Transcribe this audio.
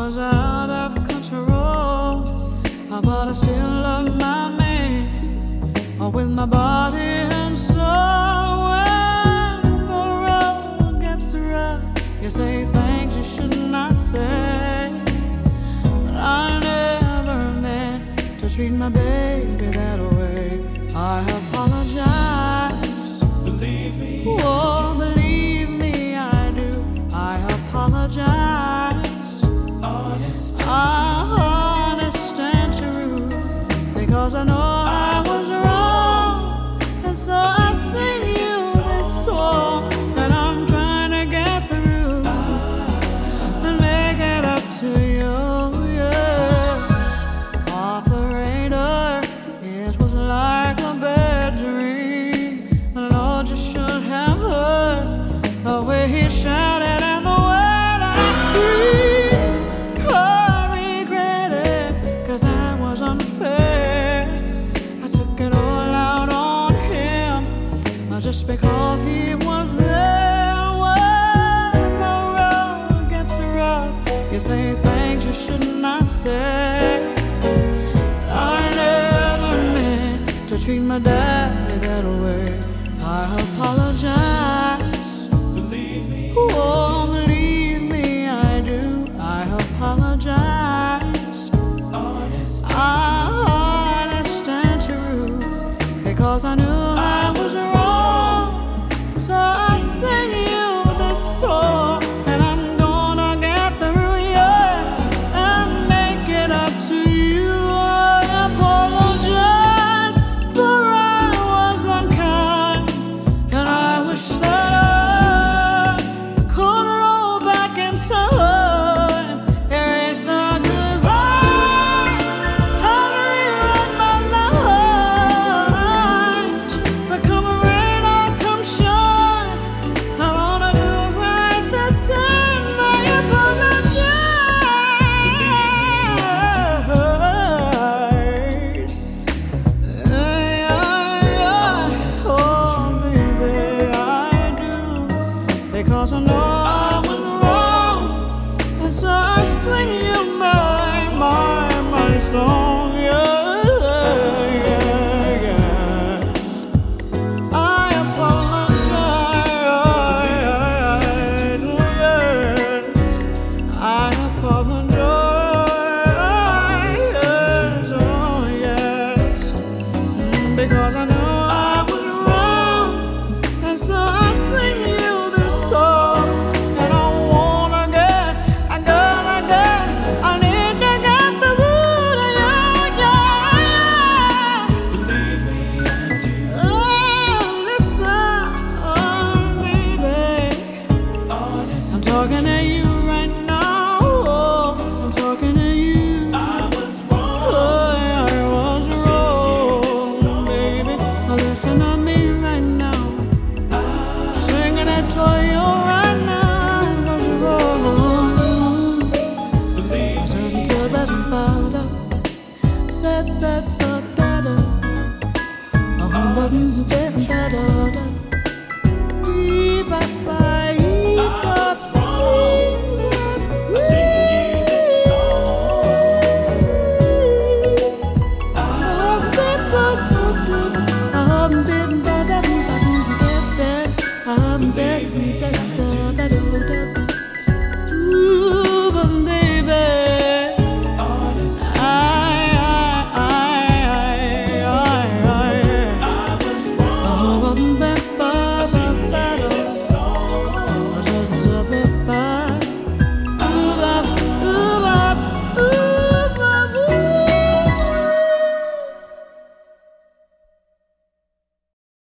was out of control, but I still love my man with my body and soul. When the road gets rough, you say things you should not say. But I never meant to treat my baby that way. I apologize. Believe me, Oh, believe me, I do. I apologize. Honest and true, because I know I was wrong, and so I sing you this song that I'm trying to get through and make it up to you. Yes, operator, it was like a bad dream. The Lord, you should have heard the way he shouted and the way that I screamed. I regret it, 'cause I was unfair. I took it all out on him, just because he was there. When the road gets rough, you say things you should not say. I never meant to treat my daddy that way. I apologize.